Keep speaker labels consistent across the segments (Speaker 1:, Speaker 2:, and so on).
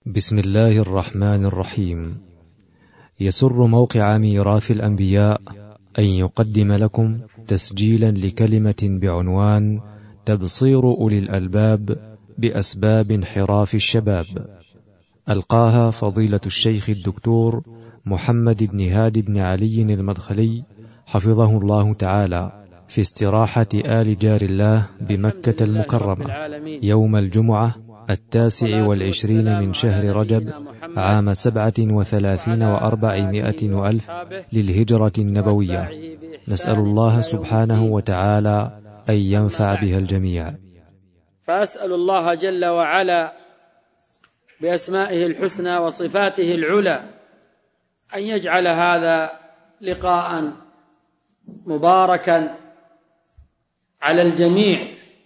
Speaker 1: بسم الله الرحمن الرحيم. يسر موقع ميراث الأنبياء أن يقدم لكم تسجيلا لكلمة بعنوان تبصير أولي الألباب بأسباب انحراف الشباب، ألقاها فضيلة الشيخ الدكتور محمد بن هادي بن علي المدخلي حفظه الله تعالى في استراحة آل جار الله بمكة المكرمة يوم الجمعة 29 من شهر رجب عام 37 و400 وألف للهجرة النبوية. نسأل الله سبحانه وتعالى أن ينفع بها الجميع.
Speaker 2: فأسأل الله جل وعلا بأسمائه الحسنى وصفاته العلى أن يجعل هذا لقاء مباركا على الجميع،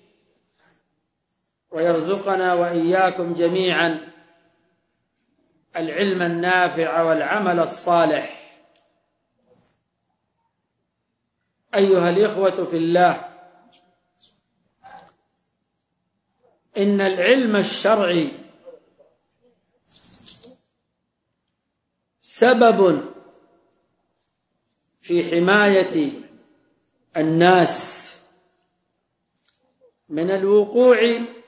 Speaker 2: ويرزقنا وإياكم جميعا العلم النافع والعمل الصالح. أيها الإخوة في الله، إن العلم الشرعي سبب في حماية الناس من الوقوع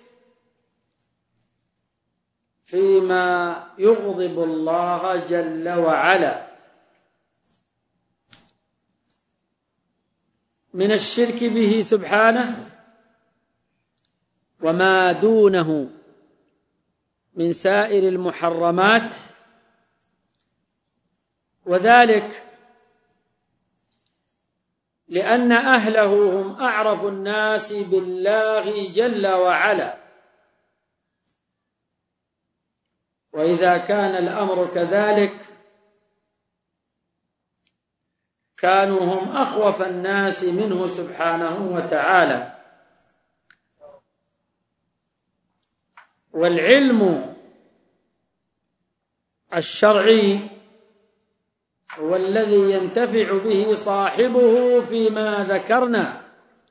Speaker 2: فيما يغضب الله جل وعلا من الشرك به سبحانه وما دونه من سائر المحرمات، وذلك لأن أهله هم أعرف الناس بالله جل وعلا، وإذا كان الأمر كذلك كانوا هم أخوف الناس منه سبحانه وتعالى. والعلم الشرعي هو الذي ينتفع به صاحبه فيما ذكرنا،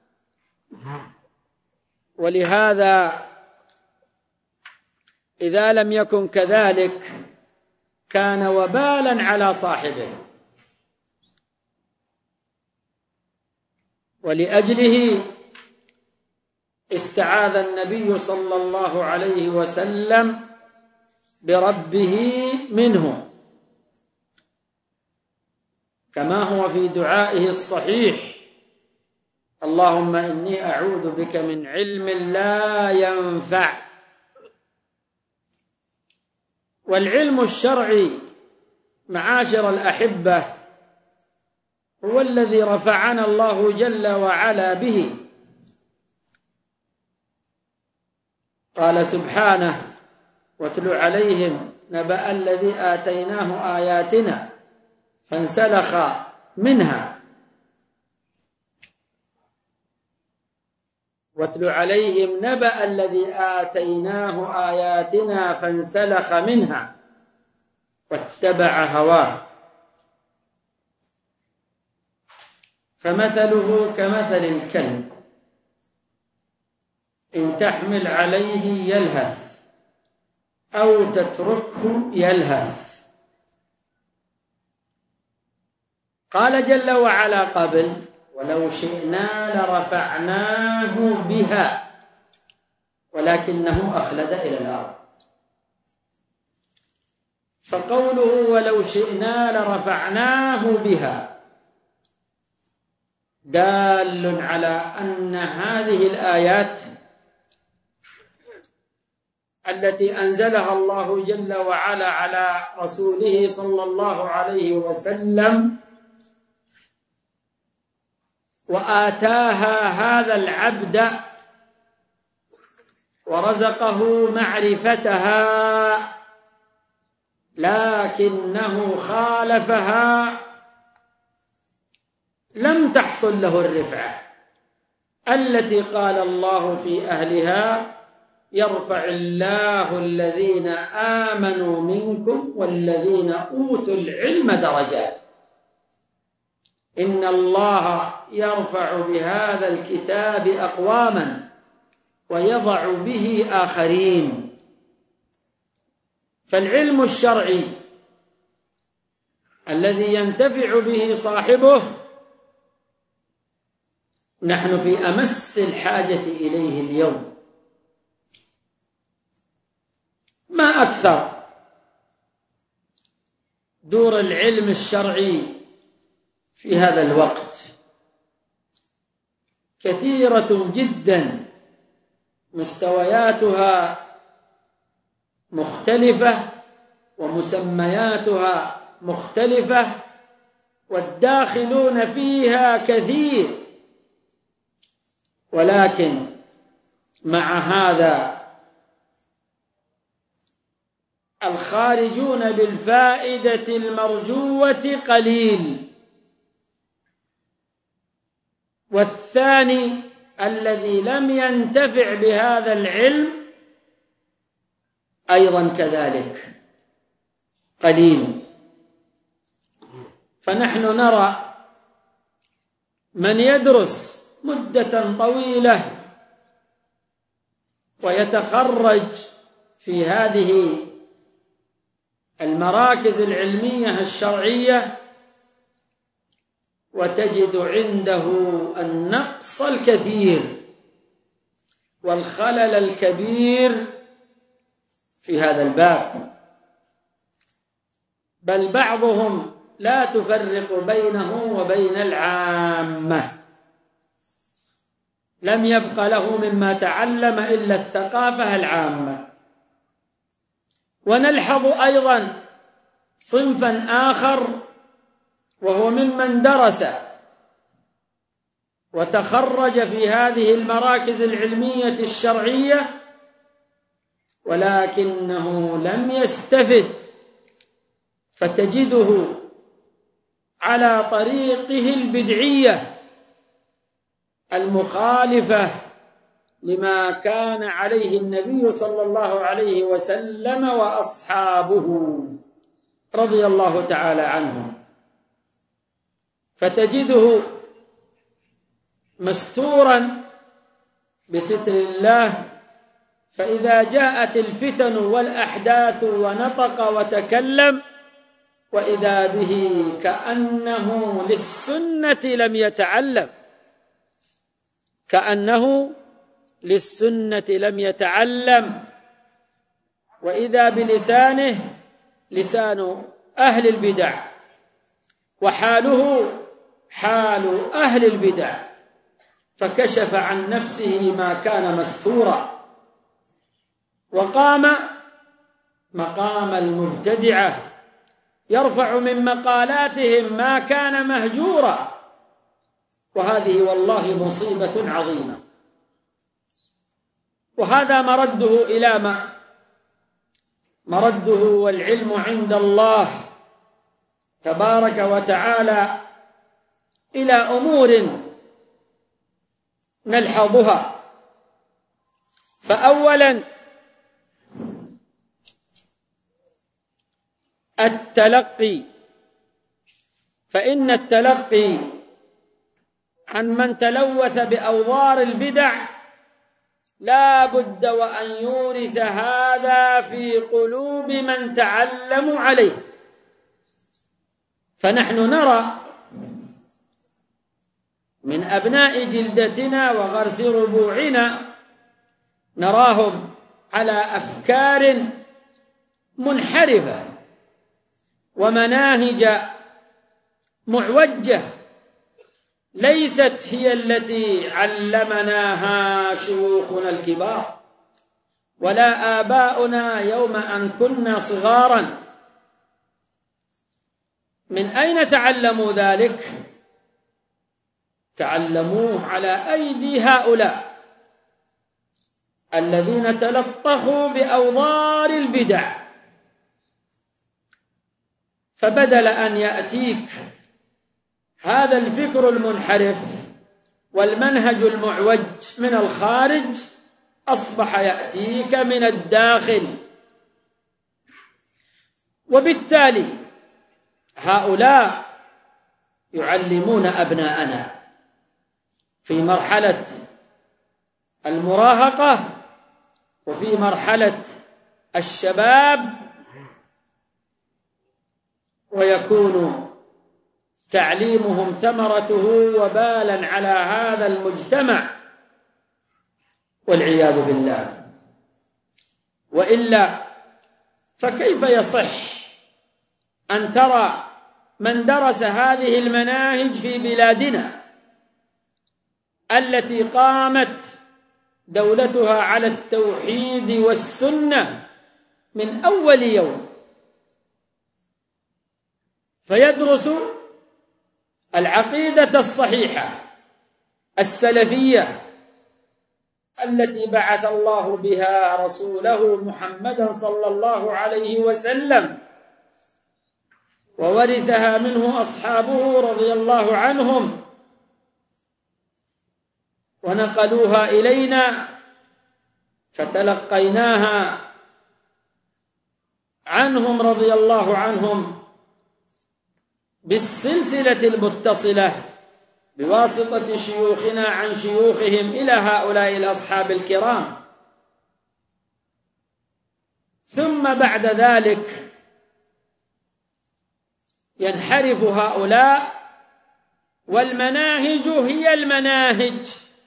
Speaker 2: ولهذا إذا لم يكن كذلك كان وبالا على صاحبه. ولأجله استعاذ النبي صلى الله عليه وسلم بربه منه، كما هو في دعائه الصحيح: اللهم إني أعوذ بك من علم لا ينفع. والعلم الشرعي معاشر الأحبة هو الذي رفعنا الله جل وعلا به. قال سبحانه: واتل عليهم نبأ الذي آتيناه آياتنا فانسلخ منها. واتل عليهم نبأ الذي آتيناه آياتنا فانسلخ منها واتبع هواه فمثله كمثل الكلب إن تحمل عليه يلهث أو تتركه يلهث. قال جل وعلا قبل: ولو شئنا لرفعناه بها ولكنه أخلد إلى الأرض. فقوله ولو شئنا لرفعناه بها دال على أن هذه الآيات التي أنزلها الله جل وعلا على رسوله صلى الله عليه وسلم وآتاها هذا العبد ورزقه معرفتها لكنه خالفها، لم تحصل له الرفعة التي قال الله في أهلها: يرفع الله الذين آمنوا منكم والذين أوتوا العلم درجات. إن الله يرفع بهذا الكتاب أقواما ويضع به آخرين. فالعلم الشرعي الذي ينتفع به صاحبه نحن في أمس الحاجة إليه اليوم. ما أكثر دور العلم الشرعي في هذا الوقت، كثيرة جدا، مستوياتها مختلفة ومسمياتها مختلفة والداخلون فيها كثير، ولكن مع هذا الخارجون بالفائدة المرجوة قليل. والثاني الذي لم ينتفع بهذا العلم أيضا كذلك قليل. فنحن نرى من يدرس مدة طويلة ويتخرج في هذه المراكز العلمية الشرعية وتجد عنده النقص الكثير والخلل الكبير في هذا الباب، بل بعضهم لا تفرق بينه وبين العامة، لم يبق له مما تعلم إلا الثقافة العامة. ونلحظ أيضا صنفا آخر وهو ممن درس وتخرج في هذه المراكز العلمية الشرعية ولكنه لم يستفد، فتجده على طريقه البدعية المخالفة لما كان عليه النبي صلى الله عليه وسلم وأصحابه رضي الله تعالى عنهم. فتجده مستورا بستر الله، فإذا جاءت الفتن والأحداث ونطق وتكلم وإذا به كأنه للسنة لم يتعلم، كأنه للسنة لم يتعلم، وإذا بلسانه لسان أهل البدع وحاله حال أهل البدع، فكشف عن نفسه ما كان مستورا وقام مقام المبتدعة يرفع من مقالاتهم ما كان مهجورا، وهذه والله مصيبة عظيمة. وهذا مرده إلى ما مرده والعلم عند الله تبارك وتعالى إلى أمور نلحظها. فأولا التلقي، فإن التلقي عن من تلوث بأوضار البدع لا بد وأن يورث هذا في قلوب من تعلموا عليه. فنحن نرى من أبناء جلدتنا وغرس ربوعنا نراهم على أفكار منحرفة ومناهج معوجة ليست هي التي علمناها شيوخنا الكبار ولا آباؤنا يوم أن كنا صغارا. من أين تعلموا ذلك؟ تعلموه على أيدي هؤلاء الذين تلطخوا بأوضار البدع. فبدل أن يأتيك هذا الفكر المنحرف والمنهج المعوج من الخارج أصبح يأتيك من الداخل. وبالتالي هؤلاء يعلمون أبناءنا في مرحلة المراهقة وفي مرحلة الشباب ويكون تعليمهم ثمرته وبالا على هذا المجتمع والعياذ بالله. وإلا فكيف يصح أن ترى من درس هذه المناهج في بلادنا التي قامت دولتها على التوحيد والسنة من أول يوم، فيدرس العقيدة الصحيحة السلفية التي بعث الله بها رسوله محمدا صلى الله عليه وسلم، وورثها منه أصحابه رضي الله عنهم ونقلوها إلينا فتلقيناها عنهم رضي الله عنهم بالسلسلة المتصلة بواسطة شيوخنا عن شيوخهم إلى هؤلاء الأصحاب الكرام. ثم بعد ذلك ينحرف هؤلاء والمناهج هي المناهج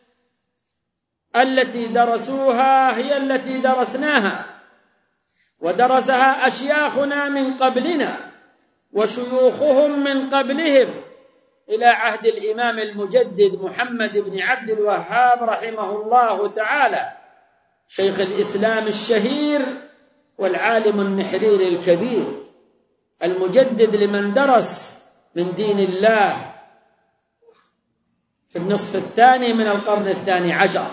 Speaker 2: التي درسوها هي التي درسناها ودرسها أشياخنا من قبلنا وشيوخهم من قبلهم إلى عهد الإمام المجدد محمد بن عبد الوهاب رحمه الله تعالى، شيخ الإسلام الشهير والعالم النحريري الكبير، المجدد لمن درس من دين الله في النصف الثاني من القرن الثاني عشر.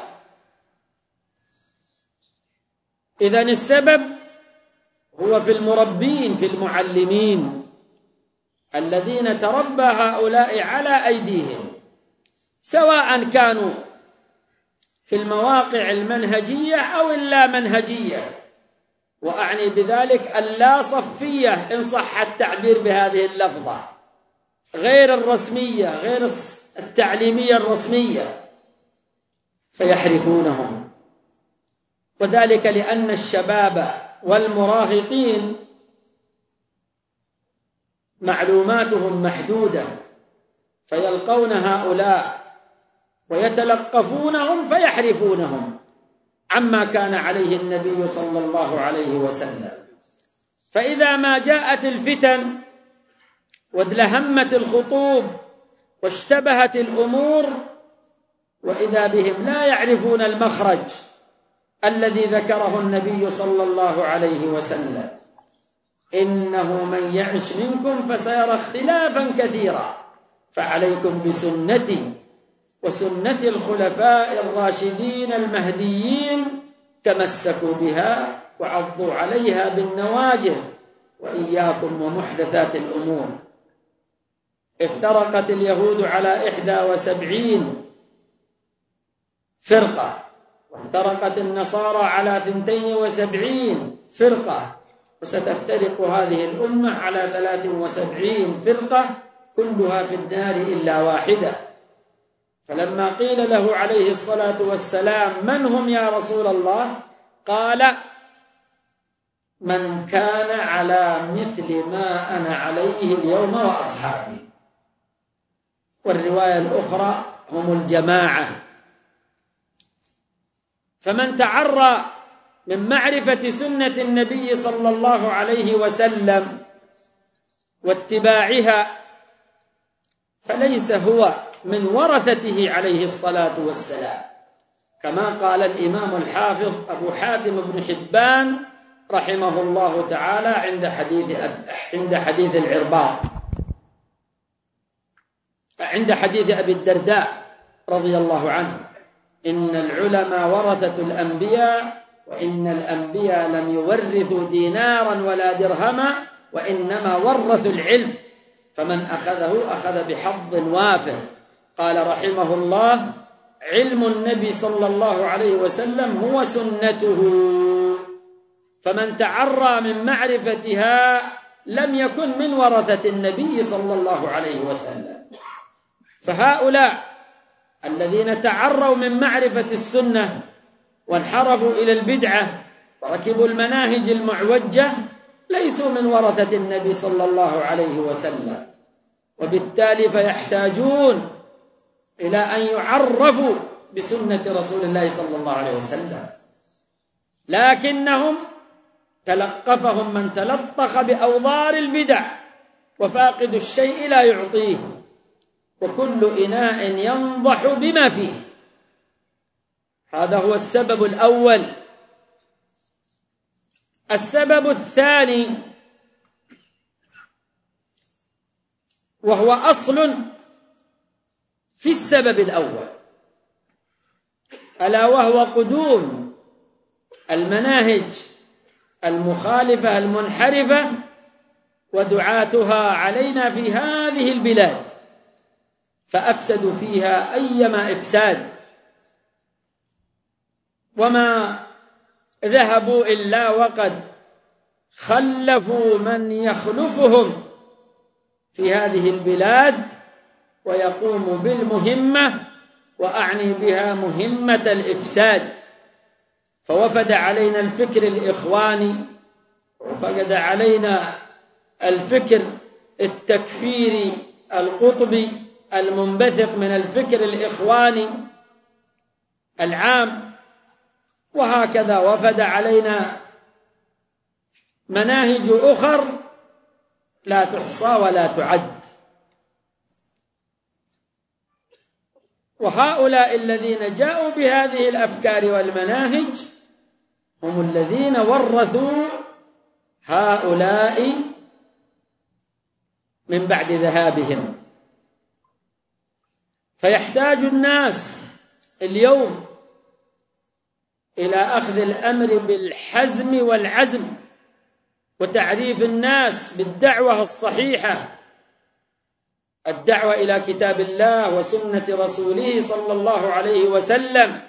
Speaker 2: إذن السبب هو في المربين، في المعلمين الذين تربى هؤلاء على أيديهم، سواء كانوا في المواقع المنهجية أو اللا منهجية، وأعني بذلك اللا صفية إن صح التعبير بهذه اللفظة، غير الرسمية، غير التعليمية الرسمية، فيحرفونهم. وذلك لأن الشباب والمراهقين معلوماتهم محدودة، فيلقون هؤلاء ويتلقفونهم فيحرفونهم عما كان عليه النبي صلى الله عليه وسلم. فإذا ما جاءت الفتن وادلهمت الخطوب واشتبهت الأمور، وإذا بهم لا يعرفون المخرج الذي ذكره النبي صلى الله عليه وسلم: إنه من يعش منكم فسيرى اختلافا كثيرا فعليكم بسنتي وسنة الخلفاء الراشدين المهديين تمسكوا بها وعضوا عليها بالنواجذ وإياكم ومحدثات الأمور. افترقت اليهود على 71 فرقة، وافترقت النصارى على 72 فرقة، وستفترق هذه الأمة على 73 فرقة كلها في النار إلا واحدة. فلما قيل له عليه الصلاة والسلام: من هم يا رسول الله؟ قال: من كان على مثل ما أنا عليه اليوم وأصحابي. والرواية الأخرى: هم الجماعة. فمن تعرى من معرفة سنة النبي صلى الله عليه وسلم واتباعها فليس هو من ورثته عليه الصلاة والسلام، كما قال الإمام الحافظ أبو حاتم بن حبان رحمه الله تعالى عند حديث العرباض، عند حديث أبي الدرداء رضي الله عنه: إن العلماء ورثة الأنبياء، وإن الأنبياء لم يورثوا دينارا ولا درهما، وإنما ورثوا العلم، فمن أخذه أخذ بحظ وافر. قال رحمه الله: علم النبي صلى الله عليه وسلم هو سنته، فمن تعرى من معرفتها لم يكن من ورثة النبي صلى الله عليه وسلم. فهؤلاء الذين تعروا من معرفة السنة وانحرفوا إلى البدعة وركبوا المناهج المعوجة ليسوا من ورثة النبي صلى الله عليه وسلم، وبالتالي فيحتاجون إلى أن يعرفوا بسنة رسول الله صلى الله عليه وسلم، لكنهم تلقفهم من تلطخ بأوضار البدع، وفاقد الشيء لا يعطيه، وكل إناء ينضح بما فيه. هذا هو السبب الأول. السبب الثاني، وهو أصل في السبب الأول، ألا وهو قدوم المناهج المخالفة المنحرفة ودعاتها علينا في هذه البلاد، فأفسدوا فيها أيما إفساد، وما ذهبوا إلا وقد خلفوا من يخلفهم في هذه البلاد ويقوم بالمهمة، وأعني بها مهمة الإفساد. فوفد علينا الفكر الإخواني، وفقد علينا الفكر التكفيري القطبي المنبثق من الفكر الإخواني العام، وهكذا وفد علينا مناهج أخر لا تحصى ولا تعد. وهؤلاء الذين جاءوا بهذه الأفكار والمناهج هم الذين ورثوا هؤلاء من بعد ذهابهم. فيحتاج الناس اليوم إلى أخذ الأمر بالحزم والعزم، وتعريف الناس بالدعوة الصحيحة، الدعوة إلى كتاب الله وسنة رسوله صلى الله عليه وسلم،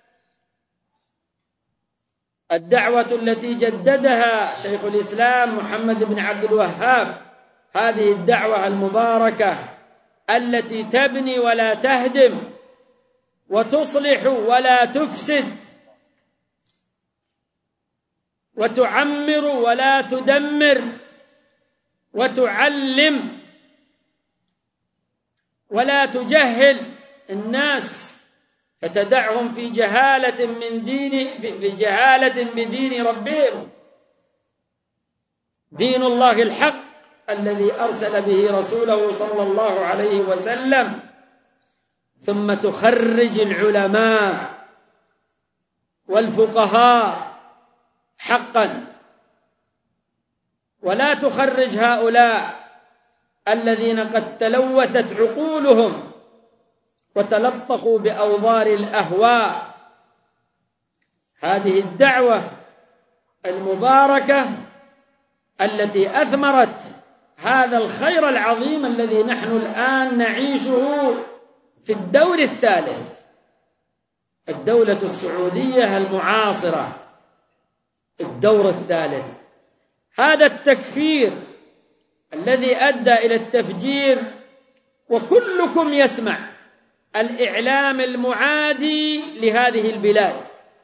Speaker 2: الدعوة التي جددها شيخ الإسلام محمد بن عبد الوهاب، هذه الدعوة المباركة التي تبني ولا تهدم، وتصلح ولا تفسد، وتعمر ولا تدمر، وتعلم ولا تجهل الناس فتدعهم في جهالة بدين ربهم. دين الله الحق الذي أرسل به رسوله صلى الله عليه وسلم. ثم تخرج العلماء والفقهاء حقا، ولا تخرج هؤلاء الذين قد تلوثت عقولهم وتلطخوا بأوضار الأهواء. هذه الدعوة المباركة التي أثمرت هذا الخير العظيم الذي نحن الآن نعيشه في الدور الثالث، الدولة السعودية المعاصرة، الدور الثالث. هذا التكفير الذي أدى إلى التفجير، وكلكم يسمع الإعلام المعادي لهذه البلاد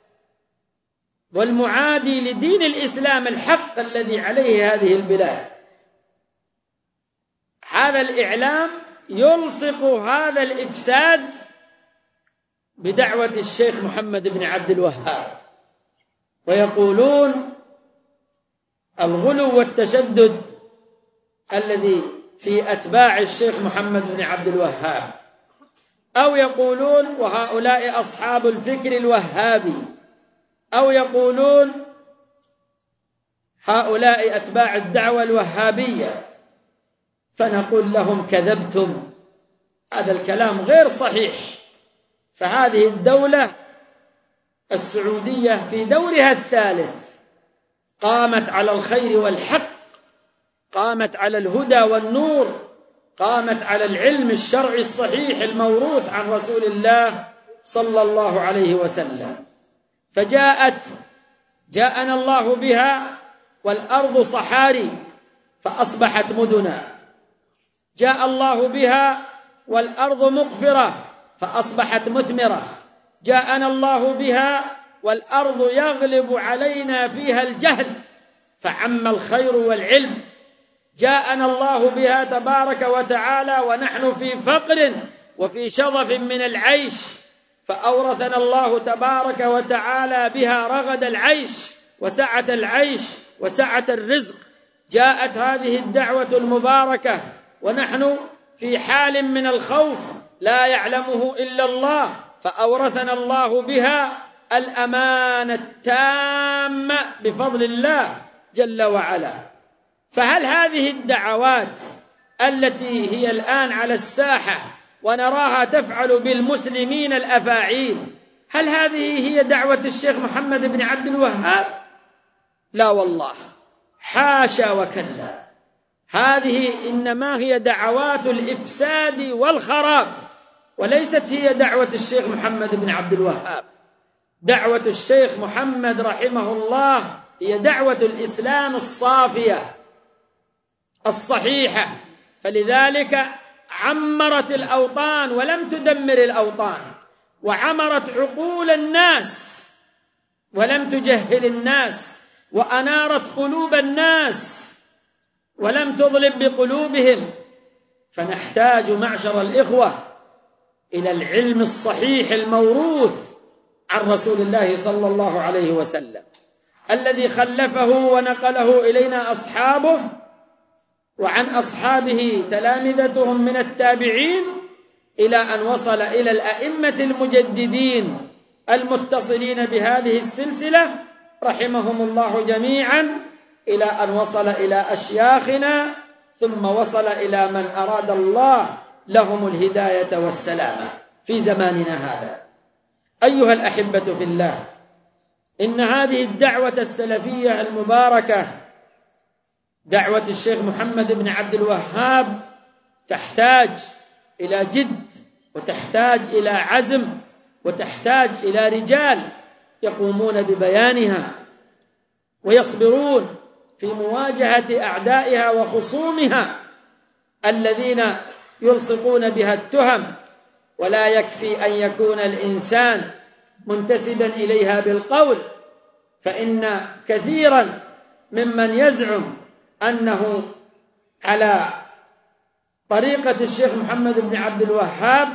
Speaker 2: والمعادي لدين الإسلام الحق الذي عليه هذه البلاد. هذا الإعلام يلصق هذا الإفساد بدعوة الشيخ محمد بن عبد الوهاب، ويقولون الغلو والتشدد الذي في أتباع الشيخ محمد بن عبد الوهاب، أو يقولون وهؤلاء أصحاب الفكر الوهابي، أو يقولون هؤلاء أتباع الدعوة الوهابية. فنقول لهم كذبتم، هذا الكلام غير صحيح. فهذه الدولة السعودية في دورها الثالث قامت على الخير والحق، قامت على الهدى والنور، قامت على العلم الشرعي الصحيح الموروث عن رسول الله صلى الله عليه وسلم. جاءنا الله بها والأرض صحاري فأصبحت مدنا، جاء الله بها والأرض مقفرة فأصبحت مثمرة، جاءنا الله بها والأرض يغلب علينا فيها الجهل فعم الخير والعلم. جاءنا الله بها تبارك وتعالى ونحن في فقر وفي شظف من العيش، فأورثنا الله تبارك وتعالى بها رغد العيش وسعة العيش وسعة الرزق. جاءت هذه الدعوة المباركة ونحن في حال من الخوف لا يعلمه إلا الله، فأورثنا الله بها الأمانة التامة بفضل الله جل وعلا. فهل هذه الدعوات التي هي الآن على الساحة ونراها تفعل بالمسلمين الأفاعيل، هل هذه هي دعوة الشيخ محمد بن عبد الوهاب؟ لا والله، حاشا وكلا. هذه إنما هي دعوات الإفساد والخراب، وليست هي دعوة الشيخ محمد بن عبد الوهاب. دعوة الشيخ محمد رحمه الله هي دعوة الإسلام الصافية الصحيحة، فلذلك عمرت الأوطان ولم تدمر الأوطان، وعمرت عقول الناس ولم تجهل الناس، وأنارت قلوب الناس ولم تظلم بقلوبهم. فنحتاج معشر الإخوة إلى العلم الصحيح الموروث عن رسول الله صلى الله عليه وسلم، الذي خلفه ونقله إلينا أصحابه، وعن أصحابه تلامذتهم من التابعين، إلى أن وصل إلى الأئمة المجددين المتصلين بهذه السلسلة رحمهم الله جميعا، إلى أن وصل إلى أشياخنا، ثم وصل إلى من أراد الله لهم الهداية والسلامة في زماننا هذا. أيها الأحبة في الله، إن هذه الدعوة السلفية المباركة دعوة الشيخ محمد بن عبد الوهاب تحتاج إلى جد، وتحتاج إلى عزم، وتحتاج إلى رجال يقومون ببيانها ويصبرون في مواجهة أعدائها وخصومها الذين يلصقون بها التهم. ولا يكفي أن يكون الإنسان منتسبا إليها بالقول، فإن كثيرا ممن يزعم أنه على طريقة الشيخ محمد بن عبد الوهاب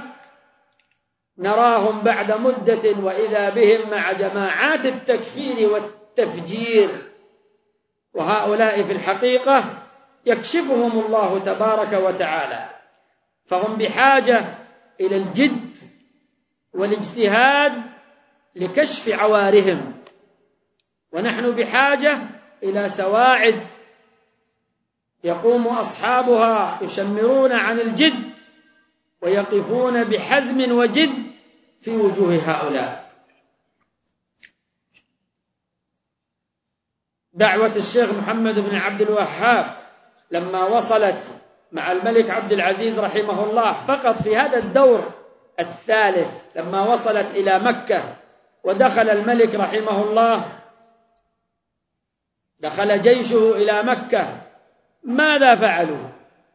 Speaker 2: نراهم بعد مدة وإذا بهم مع جماعات التكفير والتفجير، وهؤلاء في الحقيقة يكشفهم الله تبارك وتعالى. فهم بحاجة إلى الجد والاجتهاد لكشف عوارهم، ونحن بحاجة إلى سواعد يقوم أصحابها يشمرون عن الجد ويقفون بحزم وجد في وجوه هؤلاء. دعوة الشيخ محمد بن عبد الوهاب لما وصلت مع الملك عبد العزيز رحمه الله فقط في هذا الدور الثالث، لما وصلت إلى مكة ودخل الملك رحمه الله، دخل جيشه إلى مكة، ماذا فعلوا؟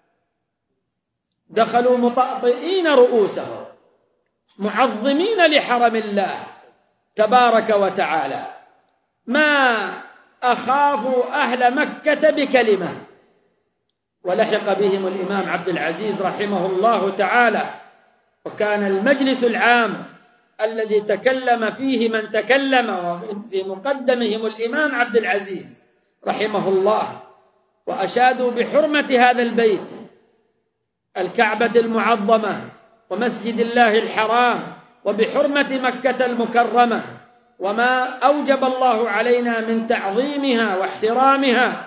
Speaker 2: دخلوا مطأطئين رؤوسهم معظمين لحرم الله تبارك وتعالى، ما أخافوا أهل مكة بكلمة. ولحق بهم الإمام عبد العزيز رحمه الله تعالى، وكان المجلس العام الذي تكلم فيه من تكلم، وفي مقدمهم الإمام عبد العزيز رحمه الله، وأشادوا بحرمة هذا البيت الكعبة المعظمة ومسجد الله الحرام، وبحرمة مكة المكرمة، وما أوجب الله علينا من تعظيمها واحترامها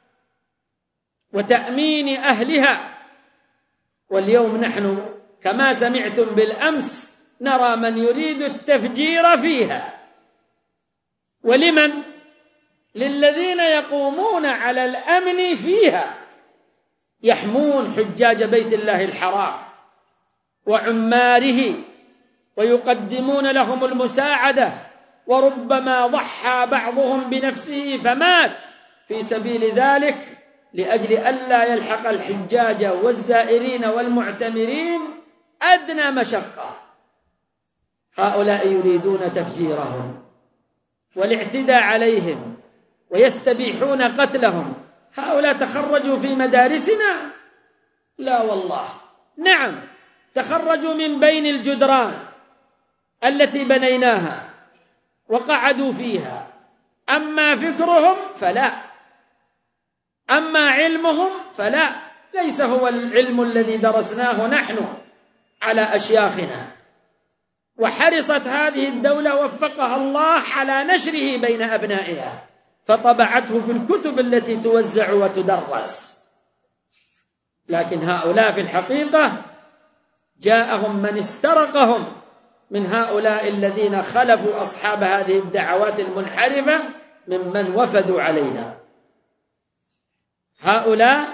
Speaker 2: وتأمين أهلها. واليوم نحن كما سمعتم بالأمس نرى من يريد التفجير فيها. ولمن؟ للذين يقومون على الأمن فيها، يحمون حجاج بيت الله الحرام وعماره ويقدمون لهم المساعدة، وربما ضحى بعضهم بنفسه فمات في سبيل ذلك لأجل ألا يلحق الحجاج والزائرين والمعتمرين أدنى مشقة. هؤلاء يريدون تفجيرهم والاعتداء عليهم ويستبيحون قتلهم، هؤلاء تخرجوا في مدارسنا؟ لا والله. نعم، تخرجوا من بين الجدران التي بنيناها وقعدوا فيها، أما فكرهم فلا، أما علمهم فلا، ليس هو العلم الذي درسناه نحن على أشياخنا. وحرصت هذه الدولة وفقها الله على نشره بين أبنائها، فطبعته في الكتب التي توزع وتدرس. لكن هؤلاء في الحقيقة جاءهم من استرقهم من هؤلاء الذين خلفوا أصحاب هذه الدعوات المنحرفة ممن وفدوا علينا. هؤلاء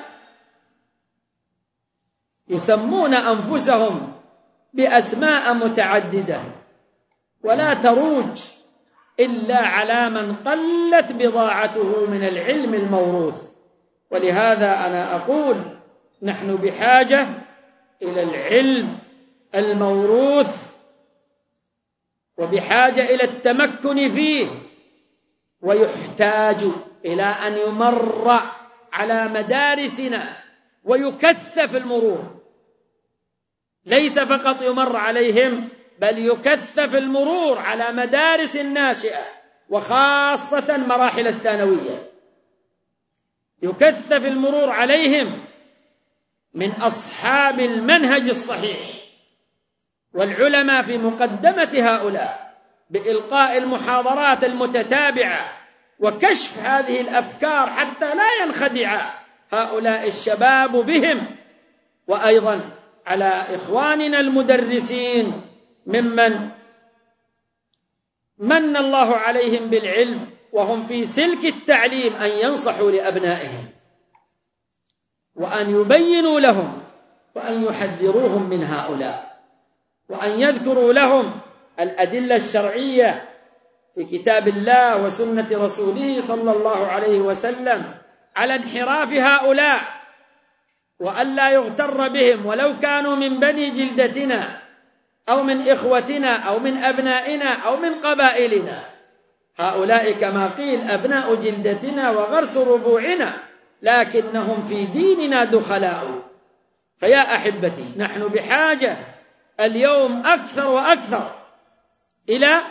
Speaker 2: يسمون أنفسهم بأسماء متعددة ولا تروج إلا على من قلت بضاعته من العلم الموروث. ولهذا أنا أقول نحن بحاجة إلى العلم الموروث، وبحاجة إلى التمكن فيه، ويحتاج إلى أن يمر على مدارسنا ويكثف المرور، ليس فقط يمر عليهم، بل يكثف المرور على مدارس الناشئة وخاصة مراحل الثانوية، يكثف المرور عليهم من أصحاب المنهج الصحيح والعلماء في مقدمة هؤلاء بإلقاء المحاضرات المتتابعة وكشف هذه الأفكار حتى لا ينخدع هؤلاء الشباب بهم. وأيضا على إخواننا المدرسين ممن من الله عليهم بالعلم وهم في سلك التعليم أن ينصحوا لأبنائهم وأن يبينوا لهم وأن يحذروهم من هؤلاء، وأن يذكروا لهم الأدلة الشرعية في كتاب الله وسنة رسوله صلى الله عليه وسلم على انحراف هؤلاء، وأن لا يغتر بهم ولو كانوا من بني جلدتنا أو من إخوتنا أو من أبنائنا أو من قبائلنا. هؤلاء كما قيل أبناء جلدتنا وغرس ربوعنا، لكنهم في ديننا دخلاء. فيا أحبتي، نحن بحاجة اليوم أكثر وأكثر إلى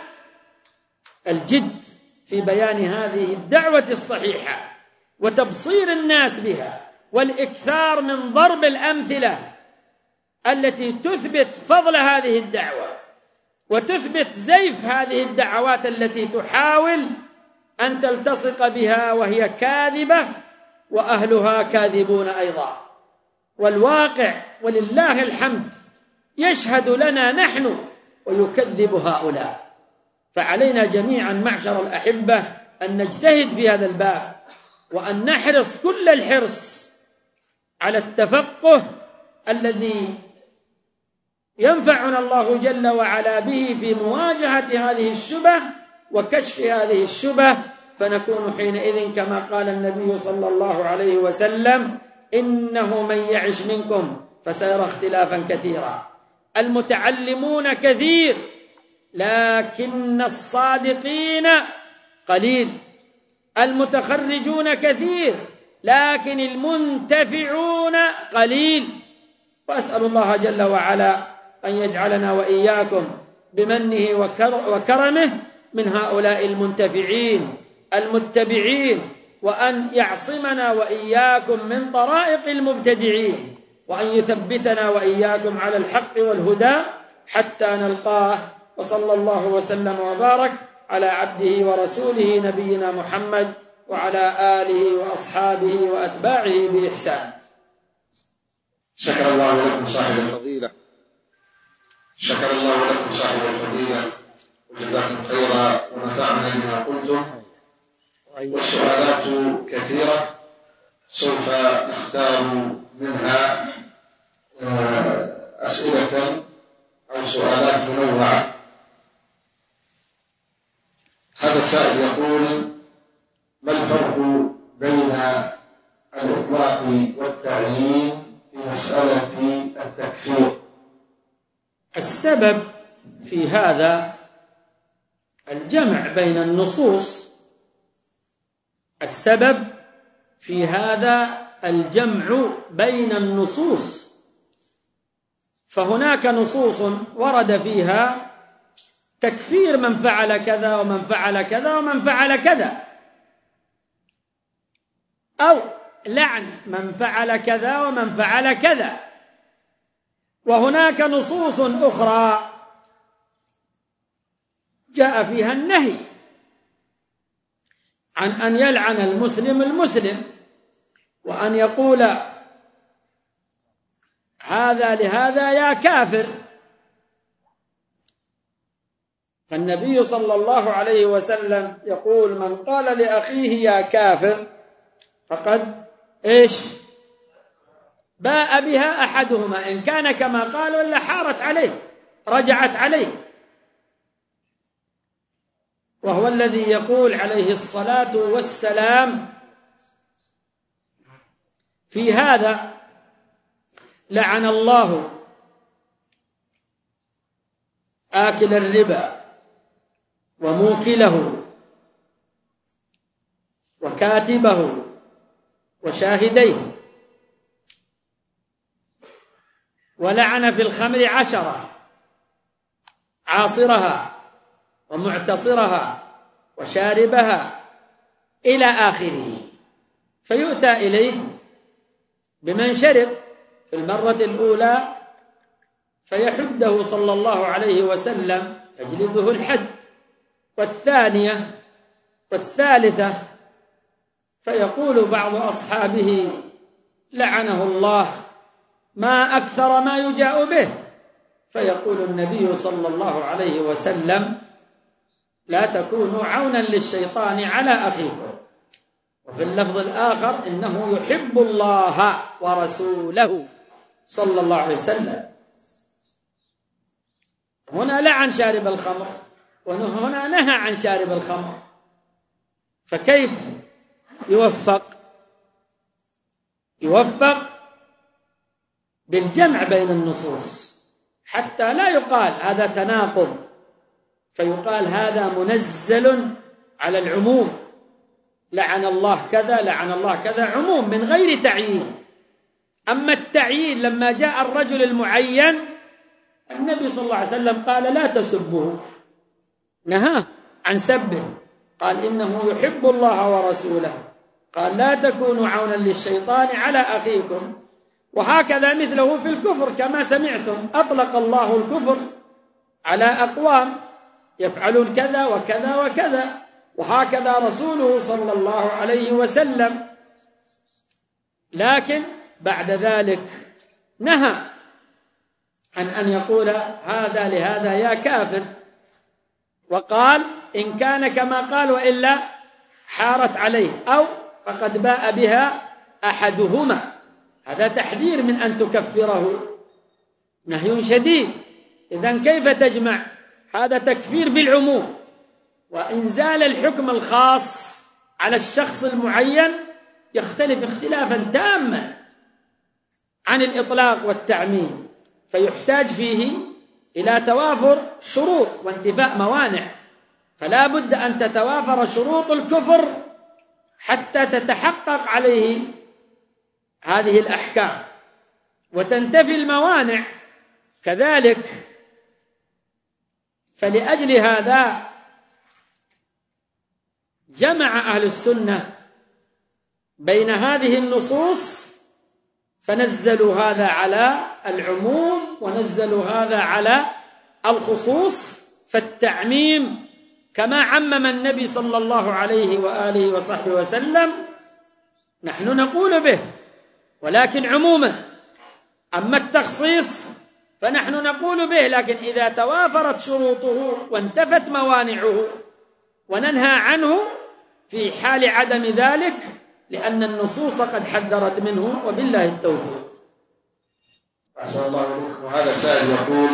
Speaker 2: الجد في بيان هذه الدعوة الصحيحة وتبصير الناس بها، والإكثار من ضرب الأمثلة التي تثبت فضل هذه الدعوة وتثبت زيف هذه الدعوات التي تحاول أن تلتصق بها وهي كاذبة وأهلها كاذبون أيضا. والواقع ولله الحمد يشهد لنا نحن ويكذب هؤلاء. فعلينا جميعا معشر الأحبة أن نجتهد في هذا الباب، وأن نحرص كل الحرص على التفقه الذي ينفعنا الله جل وعلا به في مواجهة هذه الشبه وكشف هذه الشبه، فنكون حينئذ كما قال النبي صلى الله عليه وسلم: إنه من يعش منكم فسيرى اختلافا كثيرا. المتعلمون كثير لكن الصادقين قليل، المتخرجون كثير لكن المنتفعون قليل. وأسأل الله جل وعلا أن يجعلنا وإياكم بمنه وكرمه من هؤلاء المنتفعين المتبعين، وأن يعصمنا وإياكم من طرائق المبتدعين، وأن يثبتنا وإياكم على الحق والهدى حتى نلقاه. وصلى الله وسلم وبارك على عبده ورسوله نبينا محمد وعلى آله وأصحابه وأتباعه بإحسان.
Speaker 3: شكر الله لكم صاحب الفضيلة، شكر الله لكم صاحب الفضيلة، وجزاكم خيرا ونفعنا بما قلتم. والسؤالات كثيرة، سوف نختار منها أسئلة أو سؤالات منوعة. هذا السائل يقول: ما الفرق بين الإطلاق والتعيين في مسألة التكفير؟
Speaker 2: السبب في هذا الجمع بين النصوص السبب في هذا الجمع بين النصوص، فهناك نصوص ورد فيها تكفير من فعل كذا ومن فعل كذا ومن فعل كذا، أو لعن من فعل كذا ومن فعل كذا، وهناك نصوص أخرى جاء فيها النهي عن أن يلعن المسلم وأن يقول هذا لهذا يا كافر. فالنبي صلى الله عليه وسلم يقول من قال لأخيه يا كافر فقد باء بها أحدهما، إن كان كما قال ولا حارت عليه رجعت عليه. وهو الذي يقول عليه الصلاة والسلام في هذا لعن الله آكل الربا وموكله وكاتبه وشاهديه، ولعن في الخمر 10 عاصرها ومعتصرها وشاربها إلى آخره. فيؤتى إليه بمن شرب في المرة الأولى فيحده صلى الله عليه وسلم يجلده الحد، والثانية والثالثة فيقول بعض أصحابه لعنه الله ما أكثر ما يجاء به، فيقول النبي صلى الله عليه وسلم لا تكونوا عونا للشيطان على أخيكم. وفي اللفظ الآخر إنه يحب الله ورسوله صلى الله عليه وسلم. هنا لعن شارب الخمر وهنا نهى عن شارب الخمر، فكيف يوفق بالجمع بين النصوص حتى لا يقال هذا تناقض، فيقال هذا منزل على العموم، لعن الله كذا لعن الله كذا، عموم من غير تعيين. أما التعيين لما جاء الرجل المعين النبي صلى الله عليه وسلم قال لا تسبه، نهى عن سبه، قال إنه يحب الله ورسوله، قال لا تكونوا عونا للشيطان على أخيكم. وهكذا مثله في الكفر كما سمعتم، أطلق الله الكفر على أقوام يفعلون كذا وكذا وكذا، وهكذا رسوله صلى الله عليه وسلم، لكن بعد ذلك نهى عن أن يقول هذا لهذا يا كافر، وقال إن كان كما قال وإلا حارت عليه أو فقد باء بها أحدهما. هذا تحذير من أن تكفره، نهي شديد. إذن كيف تجمع؟ هذا تكفير بالعموم وإنزال الحكم الخاص على الشخص المعين يختلف اختلافا تاما عن الإطلاق والتعميم، فيحتاج فيه إلى توافر شروط وانتفاء موانع، فلا بد أن تتوافر شروط الكفر حتى تتحقق عليه هذه الأحكام وتنتفي الموانع كذلك. فلأجل هذا جمع أهل السنة بين هذه النصوص، فنزلوا هذا على العموم ونزلوا هذا على الخصوص، فالتعميم كما عمم النبي صلى الله عليه وآله وصحبه وسلم نحن نقول به ولكن عموما، أما التخصيص فنحن نقول به لكن إذا توافرت شروطه وانتفت موانعه، وننهى عنه في حال عدم ذلك لأن النصوص قد حذرت منه، وبالله التوفيق.
Speaker 3: أحسن الله إليكم. وهذا سائل يقول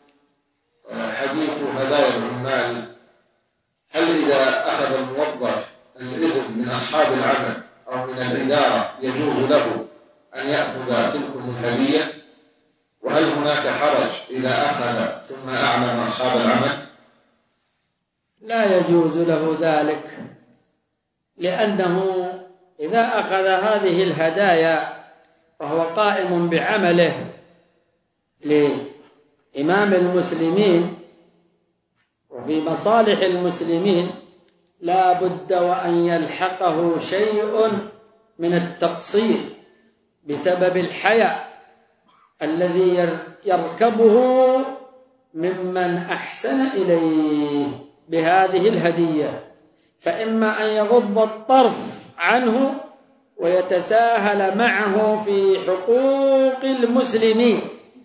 Speaker 3: حديث هدايا العمال، هل إذا أخذ الموظف الإذن من أصحاب العمل أو من الإدارة يجوز له أن يأخذ تلكم الهدية؟ وهل هناك حرج إذا أخذ ثم أعلم أصحاب العمل؟
Speaker 2: لا يجوز له ذلك، لأنه إذا أخذ هذه الهدايا وهو قائم بعمله لإمام المسلمين وفي مصالح المسلمين، لا بد وأن يلحقه شيء من التقصير بسبب الحياء الذي يركبه ممن أحسن إليه بهذه الهدية، فإما أن يغض الطرف عنه ويتساهل معه في حقوق المسلمين،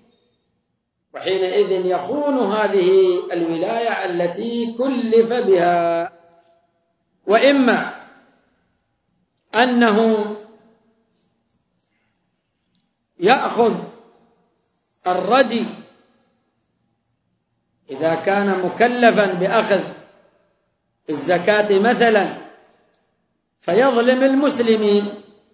Speaker 2: وحينئذ يخون هذه الولاية التي كلف بها، وإما أنه يأخذ الردي إذا كان مكلفا بأخذ الزكاة مثلا فيظلم المسلمين،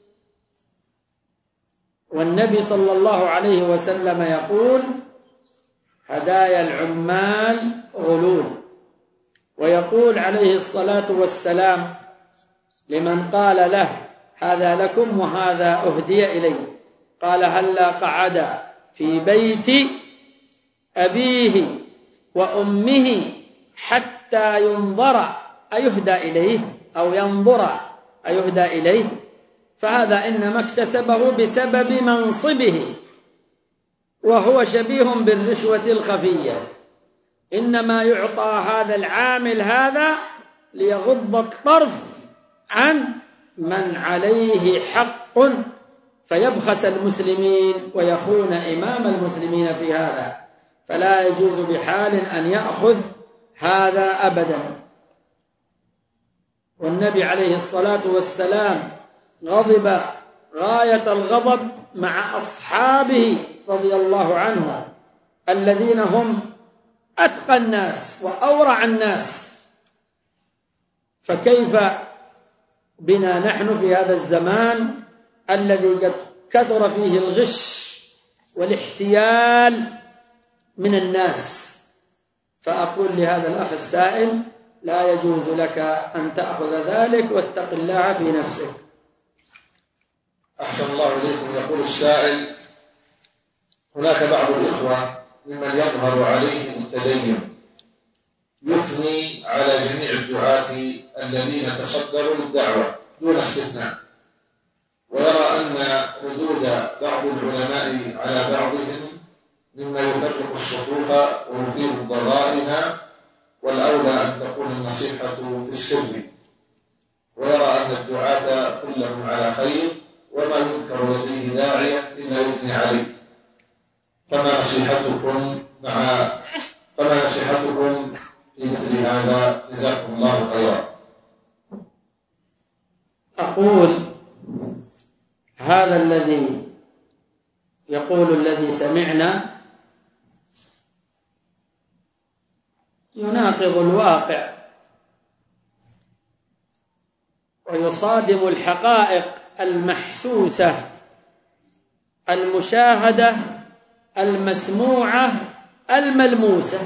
Speaker 2: والنبي صلى الله عليه وسلم يقول: هدايا العمال غلول. ويقول عليه الصلاة والسلام لمن قال له: هذا لكم وهذا أهدي إلي، قال: هلا قعد في بيت أبيه وأمه حتى ينظر أيهدى إليه أو ينظر أيهدى إليه، فهذا إنما اكتسبه بسبب منصبه، وهو شبيه بالرشوة الخفية، إنما يعطى هذا العامل هذا ليغض الطرف عن من عليه حق فيبخس المسلمين ويخون إمام المسلمين في هذا، فلا يجوز بحال أن يأخذ هذا أبدا. والنبي عليه الصلاة والسلام غضب غاية الغضب مع أصحابه رضي الله عنهم الذين هم أتقى الناس وأورع الناس، فكيف بنا نحن في هذا الزمان الذي قد كثر فيه الغش والاحتيال من الناس؟ فأقول لهذا الأخ السائل: لا يجوز لك أن تأخذ ذلك، واتق الله في نفسك.
Speaker 3: أحسن الله إليكم. يقول السائل: هناك بعض الإخوة ممن يظهر عليهم التدين يثني على جميع الدعاة الذين تصدروا للدعوة دون استثناء، ويرى أن ردود بعض العلماء على بعضهم مما يفرق الصفوف ويثير الضغائن، والأولى أن تكون النصيحة في السر، ويرى أن الدعاة كلهم على خير وما يذكر لديه داعية إلا يثني عليه، فما نصيحتكم في مثل هذا؟ جزاكم الله خيرا.
Speaker 2: أقول: هذا الذي يقول الذي سمعنا يناقض الواقع ويصادم الحقائق المحسوسة المشاهدة المسموعة الملموسة،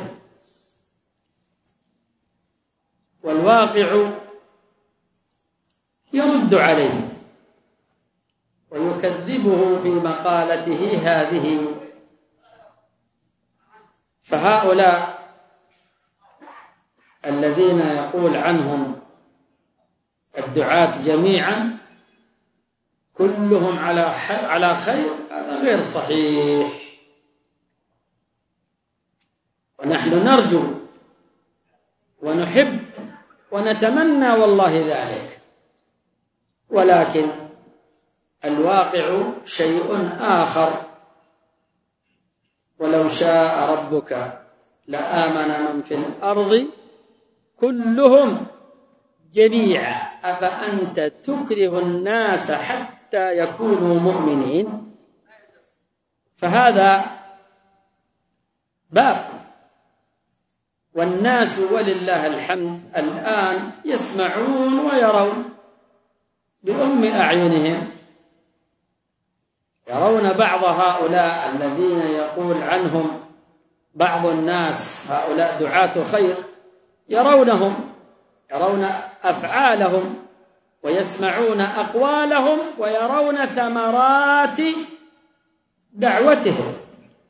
Speaker 2: والواقع يرد عليه ويكذبه في مقالته هذه. فهؤلاء الذين يقول عنهم الدعاة جميعا كلهم على خير، هذا غير صحيح، ونحن نرجو ونحب ونتمنى والله ذلك، ولكن الواقع شيء آخر. ولو شاء ربك لآمن من في الأرض كلهم جميعا أفأنت تكره الناس حتى يكونوا مؤمنين؟ فهذا باب، والناس ولله الحمد الآن يسمعون ويرون بأم أعينهم، يرون بعض هؤلاء الذين يقول عنهم بعض الناس هؤلاء دعاة خير، يرونهم، يرون أفعالهم ويسمعون أقوالهم ويرون ثمرات دعوتهم،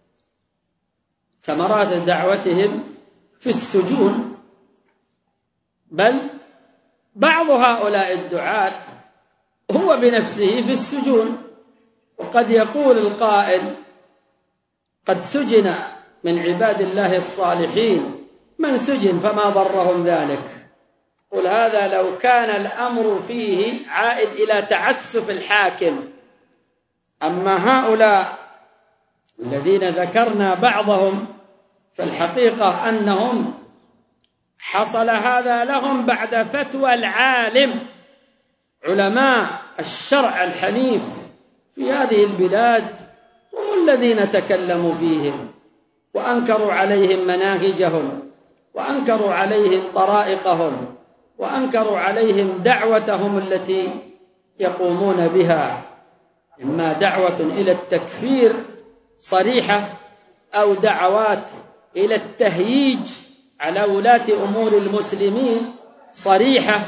Speaker 2: ثمرات دعوتهم في السجون. بل بعض هؤلاء الدعاة هو بنفسه في السجون، وقد يقول القائل قد سجن من عباد الله الصالحين من سجن فما ضرهم ذلك. قل هذا لو كان الأمر فيه عائد إلى تعسف الحاكم. أما هؤلاء الذين ذكرنا بعضهم فالحقيقة أنهم حصل هذا لهم بعد فتوى العالم، علماء الشرع الحنيف في هذه البلاد هم الذين تكلموا فيهم وأنكروا عليهم مناهجهم، وأنكروا عليهم طرائقهم، وأنكروا عليهم دعوتهم التي يقومون بها، إما دعوة إلى التكفير صريحة أو دعوات إلى التهييج على ولاة أمور المسلمين صريحة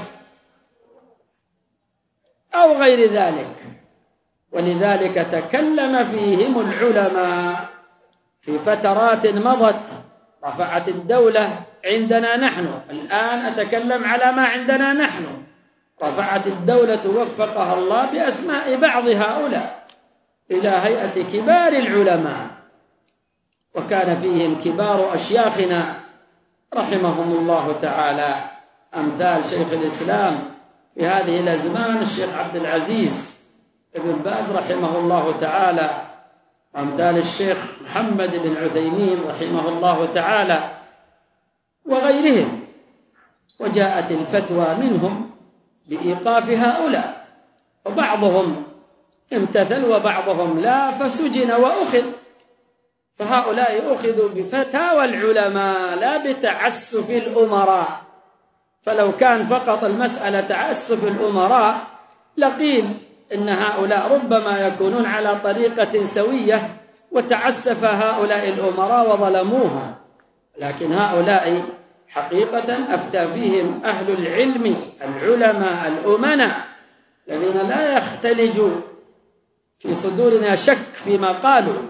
Speaker 2: أو غير ذلك. ولذلك تكلم فيهم العلماء في فترات مضت. رفعت الدولة عندنا نحن، الآن أتكلم على ما عندنا نحن. رفعت الدولة وفقها الله بأسماء بعض هؤلاء إلى هيئة كبار العلماء، وكان فيهم كبار أشياخنا رحمهم الله تعالى، أمثال شيخ الإسلام في هذه الأزمان الشيخ عبد العزيز ابن باز رحمه الله تعالى، أمثال الشيخ محمد بن عثيمين رحمه الله تعالى وغيرهم. وجاءت الفتوى منهم بإيقاف هؤلاء، وبعضهم امتثل وبعضهم لا، فسجن وأخذ. فهؤلاء أخذوا بفتاوى العلماء لا بتعسف الأمراء. فلو كان فقط المسألة تعسف الأمراء لقيل إن هؤلاء ربما يكونون على طريقة سوية وتعسف هؤلاء الأمراء وظلموهم، لكن هؤلاء حقيقة أفتى فيهم أهل العلم العلماء الأمناء الذين لا يختلج في صدورنا شك فيما قالوا.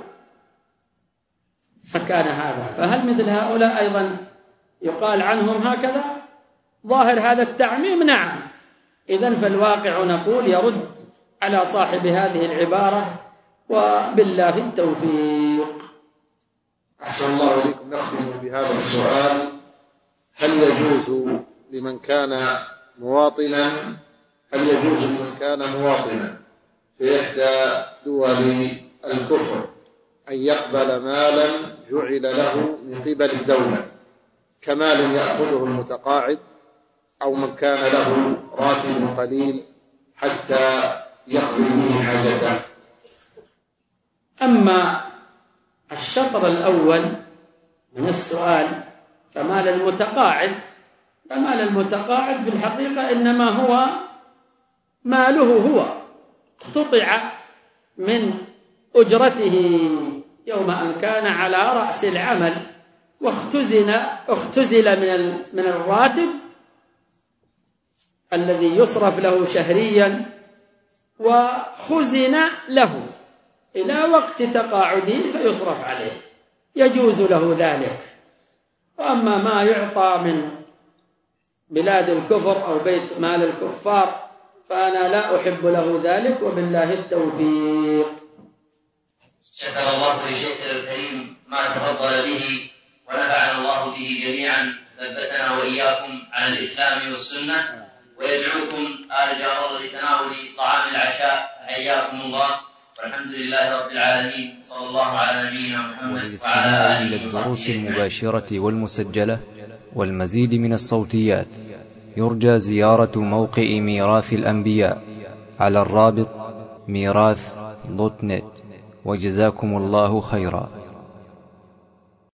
Speaker 2: فكان هذا، فهل مثل هؤلاء أيضا يقال عنهم هكذا؟ ظاهر هذا التعميم نعم. إذن فالواقع نقول يرد على صاحب هذه العبارة، وبالله التوفيق.
Speaker 3: أحسن الله إليكم. نختم بهذا السؤال: هل يجوز لمن كان مواطنا في إحدى دول الكفر أن يقبل مالا جعل له من قبل الدولة كمال يأخذه المتقاعد، أو من كان له راتب قليل حتى يقضي به حاجته؟
Speaker 2: أما الشطر الأول من السؤال فمال المتقاعد في الحقيقة إنما هو ماله، هو اقتطع من أجرته يوم أن كان على رأس العمل، واختزل من الراتب الذي يصرف له شهريا، وخزن له إلى وقت تقاعده فيصرف عليه، يجوز له ذلك. وأما ما يعطى من بلاد الكفر أو بيت مال الكفار فأنا لا أحب له ذلك، وبالله التوفيق.
Speaker 4: شكر الله لشيخنا الكريم ما تفضل به، ونفعنا الله به جميعا، ثبتنا وإياكم على الإسلام والسنة، ويدعوكم آل جارور لتناول طعام العشاء. حياكم الله، والحمد لله رب العالمين، صلى الله على نبينا محمد وعلى آله
Speaker 1: وصحبه. للدروس المباشرة والمسجلة والمزيد من الصوتيات يرجى زيارة موقع ميراث الأنبياء على الرابط ميراث.net. وجزاكم الله خيرا.